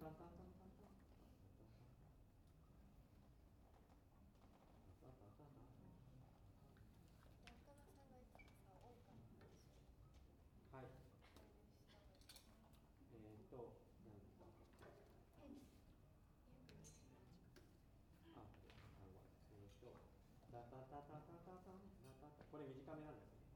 はい。これ短めなんですね。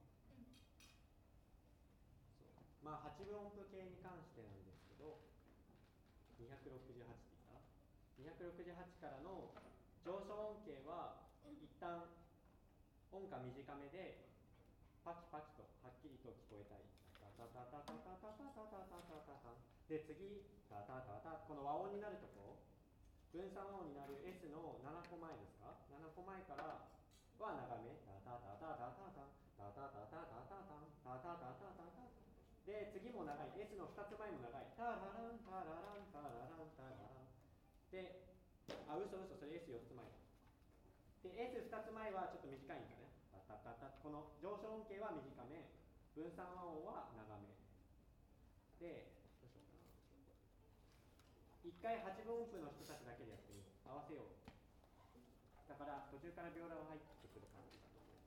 まあ8分音符形に関してなんですけど、268って言った268からの上昇音形は一旦音が短めでパキパキとはっきりと聞こえたい。タタタタタタタタタタタタタで次タタタタこの和音になるとこ分散和音になる S の7個前ですか7個前からは長めタタタタタタタタタタタタタタタタタタタで次も長い S の2つ前も長いタラランタラランタラランタラランで嘘それ S4 つ前で S2 つ前はちょっと短いんだねタタタタこの上昇音形は短め分散和音は長めでどうしようかな一回8分音符の人たちだけでやってみよう合わせようだから途中からビオラが入ってくる感じ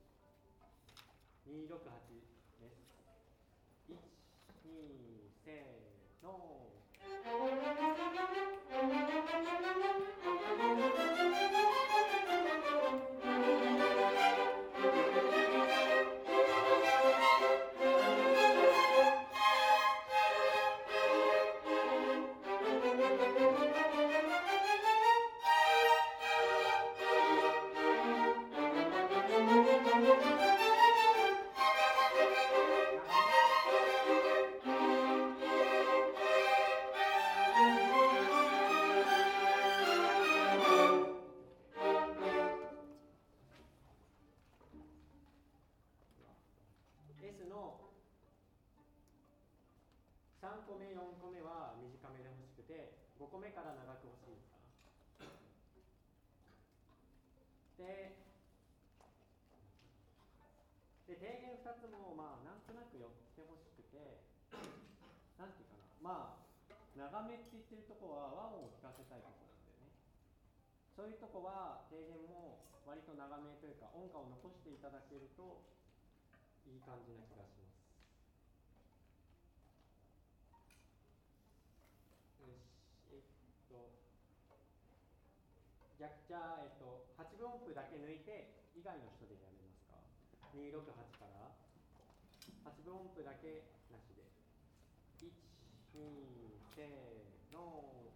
268です1、2、せーのS の3個目4個目は短めで欲しくて5個目から長く欲しいんですかで低減2つもまあなんとなく寄ってほしくてなんていうかなまあ長めって言ってるとこは和音を聞かせたいところなんだよねそういうとこは低減も割と長めというか音階を残していただけるといい感じな気がしますよしじゃあ、8分音符だけ抜いて以外の人でやめますか268から8分音符だけなしで1、2、せーの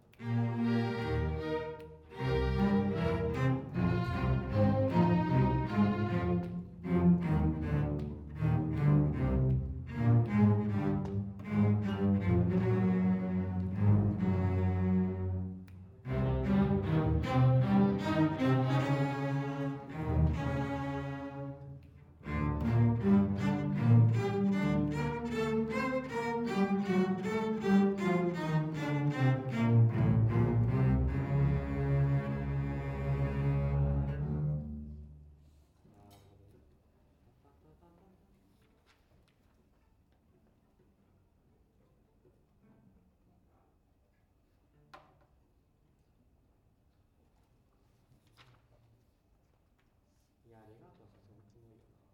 いや、レガートはさすがにキモいよな。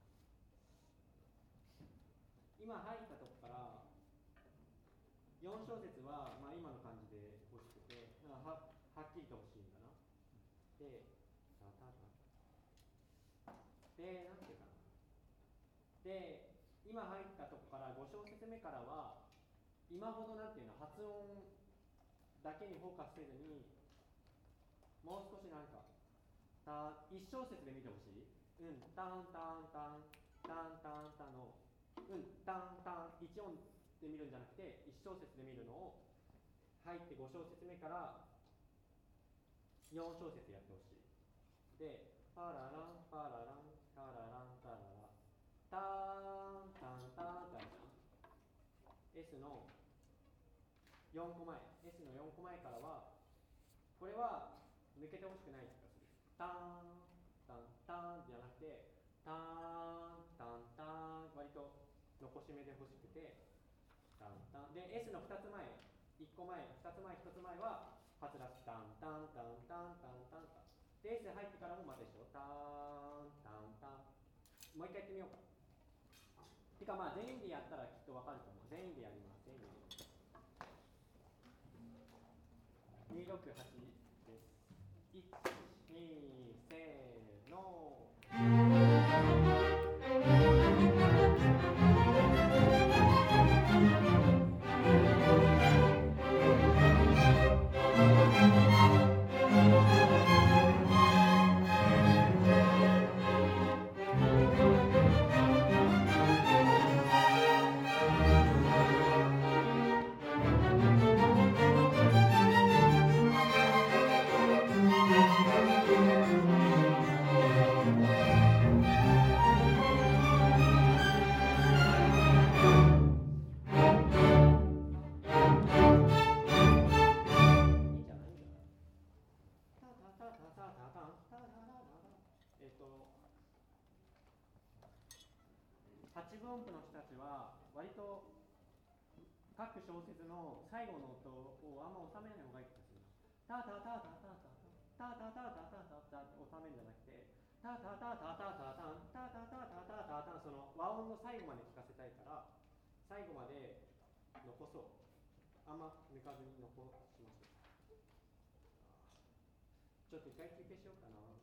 今入ったとこから4小節は、まあ、今の感じで欲しくてはっきりと欲しいんだな。で、で、なんていうかな。で、今入ったとこから5小節目からは今ほどなんていうの発音だけにフォーカスせずにもう少しなんか1小節で見てほしいタンタンタンタンタンタンのタンタン1音で見るんじゃなくて1小節で見るのを入って5小節目から4小節やってほしいでパラランパラランパラランパララタンタンタンタン S の4個前 S の4個前からはこれは抜けてほしくない気がするタンタンタンじゃなくてタンタンタン割と残し目で欲しくてタンタンで S の2つ前 1個前、2つ前、1つ前は初出し、タンタンタンタンタンタンタン。で、エース入ってからもまた一緒。タンタンタン。もう一回やってみようか。てかまあ全員でやったらきっとわかると思う。全員でやります。全員で。268です。1、2、せーの。8分音符の人たちは割と各小節の最後の音をあんま収めない方がいい気がする。タタタタタタタタタタタタタって収めるんじゃなくて、タタタタタタタンタタタタタタタン、その和音の最後まで聞かせたいから最後まで残そう。あんま抜かずに残しましょう。ちょっと一回休憩しようかな。